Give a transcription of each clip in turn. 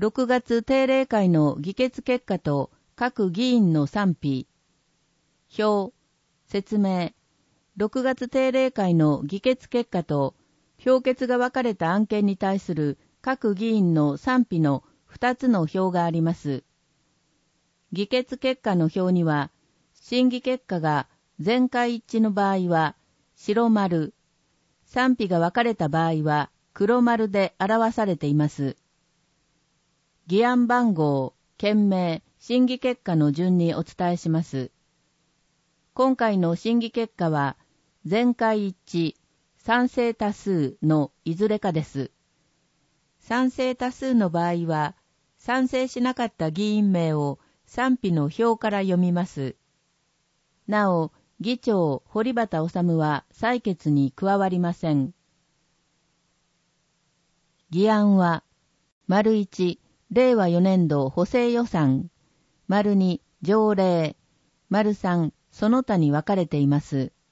6月定例会の議決結果と各議員の賛否。表、説明。6月定例会の議決結果と評決が分かれた案件に対する各議員の賛否の2つの表があります。議決結果の表には、審議結果が全会一致の場合は白丸、賛否が分かれた場合は黒丸で表されています。議案番号、件名、審議結果の順にお伝えします。今回の審議結果は、全会一致、賛成多数のいずれかです。賛成多数の場合は、賛成しなかった議員名を賛否の表から読みます。なお、議長堀端修は採決に加わりません。議案は、1、令和4年度補正予算、2、条例、3、その他に分かれています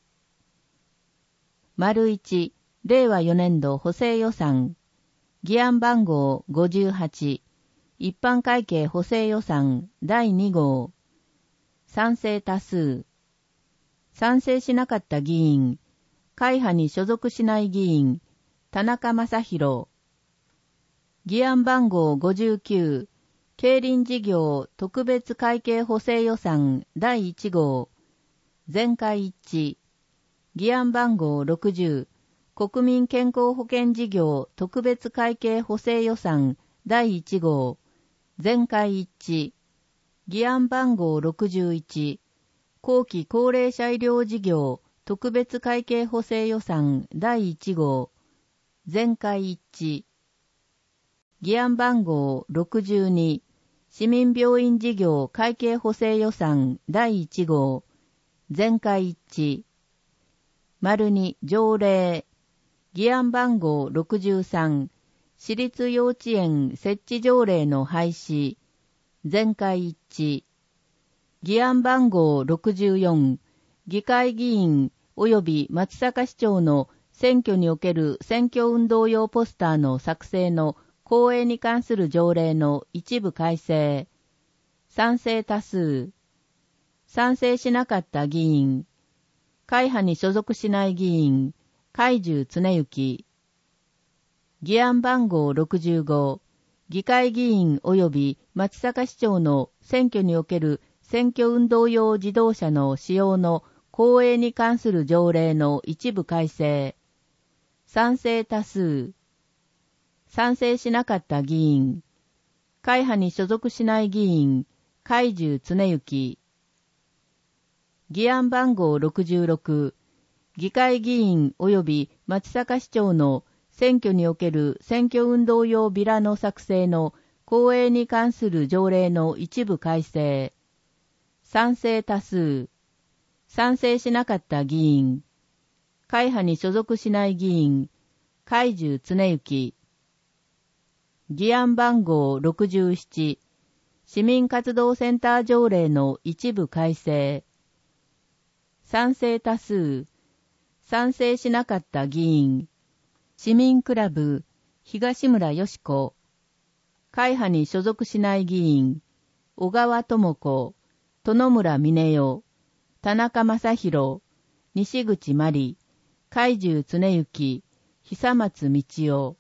。1、令和4年度補正予算、議案番号58、一般会計補正予算第2号、賛成多数、賛成しなかった議員、会派に所属しない議員、田中正宏、議案番号59、競輪事業特別会計補正予算第1号、全会一致、議案番号60、国民健康保険事業特別会計補正予算第1号、全会一致、議案番号61、後期高齢者医療事業特別会計補正予算第1号、全会一致、議案番号62、市民病院事業会計補正予算第1号、全会一致、2、条例、議案番号63、私立幼稚園設置条例の廃止、全会一致、議案番号64、議会議員及び松阪市長の選挙における選挙運動用ポスターの作成の公営に関する条例の一部改正、賛成多数、賛成しなかった議員、会派に所属しない議員、海中常幸、議案番号65、議会議員及び松阪市長の選挙における選挙運動用自動車の使用の公営に関する条例の一部改正、賛成多数、賛成しなかった議員、会派に所属しない議員、海中常幸、議案番号66、議会議員及び松阪市長の選挙における選挙運動用ビラの作成の公営に関する条例の一部改正、賛成多数、賛成しなかった議員、会派に所属しない議員、海中常幸、議案番号67、市民活動センター条例の一部改正、賛成多数、賛成しなかった議員、市民クラブ、東村よし子、会派に所属しない議員、小川智子、殿村峰代、田中正宏、西口真理、海中常幸、久松道夫。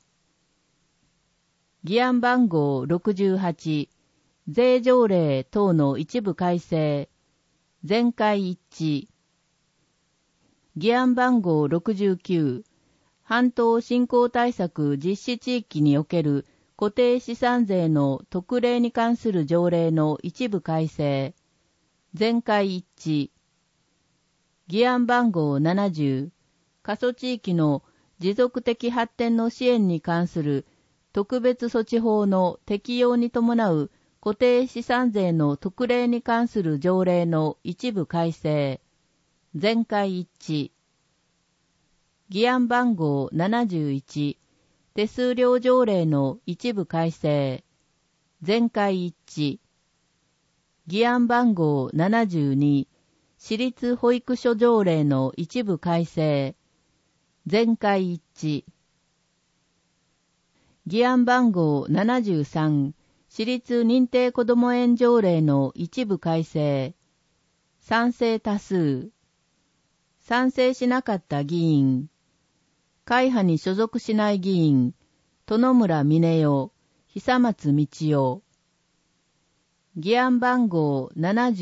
議案番号68、税条例等の一部改正、全会一致。議案番号69、半島振興対策実施地域における固定資産税の特例に関する条例の一部改正、全会一致。議案番号70、過疎地域の持続的発展の支援に関する特別措置法の適用に伴う固定資産税の特例に関する条例の一部改正、全会一致。議案番号71、手数料条例の一部改正、全会一致。議案番号72、私立保育所条例の一部改正、全会一致。議案番号73、 私立認定こども園条例の一部改正。賛成多数。賛成しなかった議員。会派に所属しない議員、殿村峰代、久松道夫。議案番号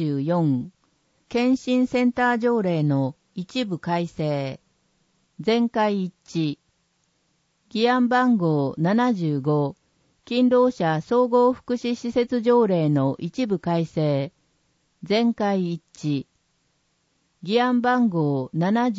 74、検診センター条例の一部改正。全会一致。議案番号75、勤労者総合福祉施設条例の一部改正。全会一致。議案番号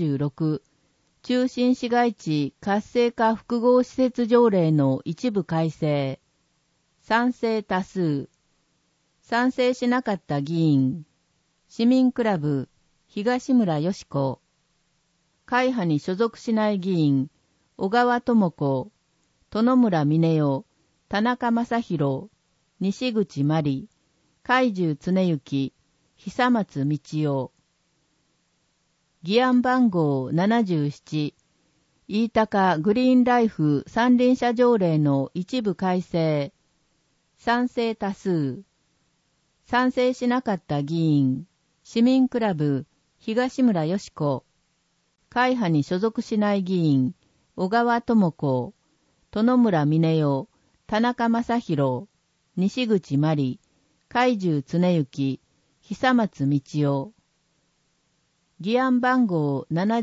76、中心市街地活性化複合施設条例の一部改正。賛成多数。賛成しなかった議員。市民クラブ、東村よし子。会派に所属しない議員、小川智子、殿村峰代、田中正宏、西口真理、海中常幸、久松道夫。議案番号77、飯高グリーンライフ三輪車条例の一部改正。賛成多数。賛成しなかった議員、市民クラブ、東村よし子。会派に所属しない議員、小川智子、殿村峰代、田中正宏、西口真理、海中常幸、久松道夫。議案番号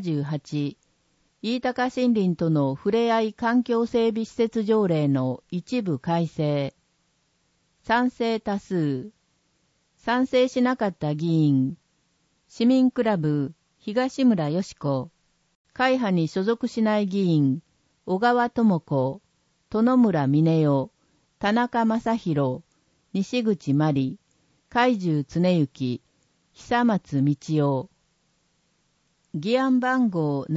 78、飯高森林との触れ合い環境整備施設条例の一部改正。賛成多数。賛成しなかった議員、市民クラブ、東村よし子。会派に所属しない議員、小川智子、殿村峰代、田中正宏、西口真理、海中常幸、久松道夫。議案番号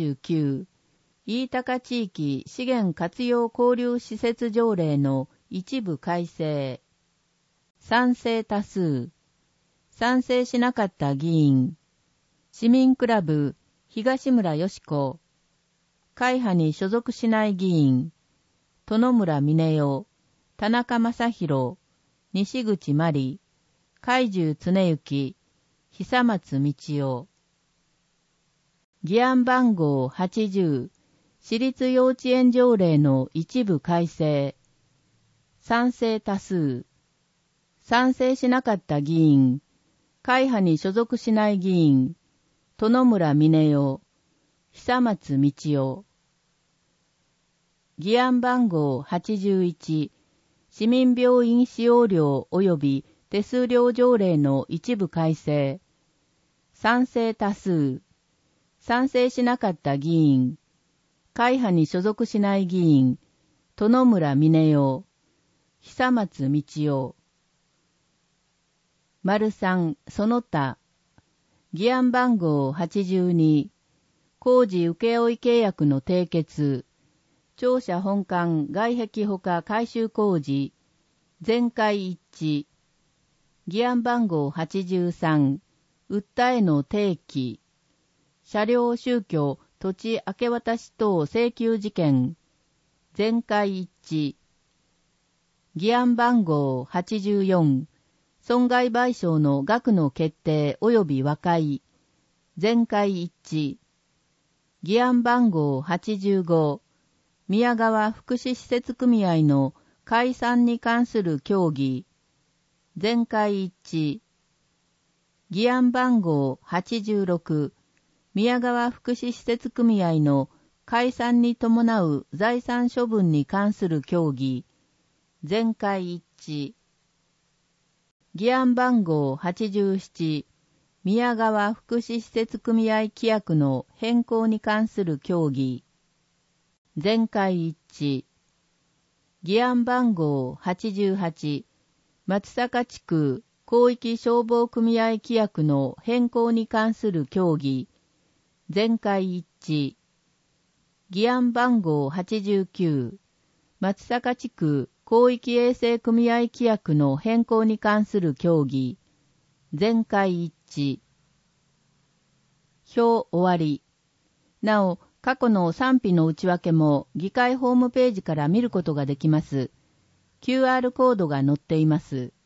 79、飯高地域資源活用交流施設条例の一部改正。賛成多数。賛成しなかった議員、市民クラブ、東村よし子。会派に所属しない議員、殿村峰代、田中正宏、西口真理、海中常幸、久松道夫。議案番号80、私立幼稚園条例の一部改正。賛成多数。賛成しなかった議員、会派に所属しない議員、殿村峰代、久松道夫。議案番号81、市民病院使用料及び手数料条例の一部改正。賛成多数。賛成しなかった議員、会派に所属しない議員、殿村峰代、久松道夫。丸3、その他。議案番号82、工事請負契約の締結、庁舎本館外壁ほか改修工事、全会一致。議案番号83、訴えの提起、車両宗教土地明け渡し等請求事件、全会一致。議案番号84、損害賠償の額の決定及び和解、全会一致。議案番号85、宮川福祉施設組合の解散に関する協議、全会一致。議案番号86、宮川福祉施設組合の解散に伴う財産処分に関する協議、全会一致。議案番号87、宮川福祉施設組合規約の変更に関する協議、全会一致。議案番号88、松阪地区広域消防組合規約の変更に関する協議、全会一致。議案番号89、松阪地区広域衛生組合規約の変更に関する協議、全会一致。表終わり。なお、過去の賛否の内訳も議会ホームページから見ることができます。 QR コードが載っています。